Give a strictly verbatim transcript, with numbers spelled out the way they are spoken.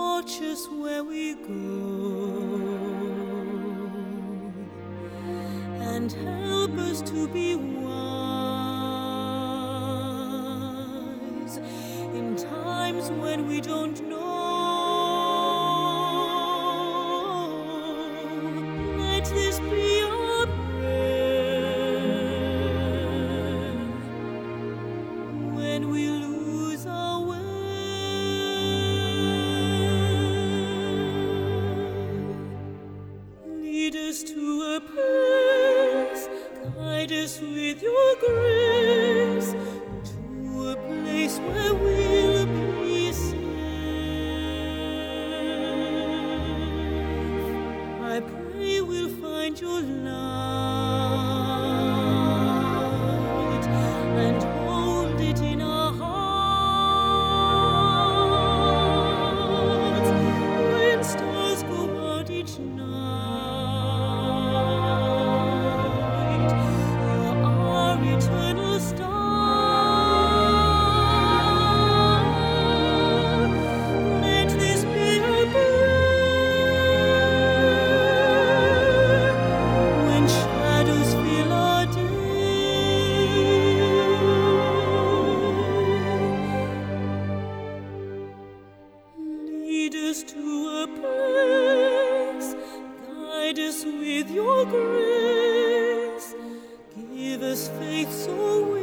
watch us where we go, and help us to be wise in times when we don't know. Let this be our prayer when we lose our way. Lead us to a place, guide us with your grace, to a place where we'll be safe. I pray we'll find your light and hold it in our hearts when stars go out each night. You're our eternal star. Let this be our prayer when shadows fill our day. Lead us to a place, guide us with your grace, give us faith so we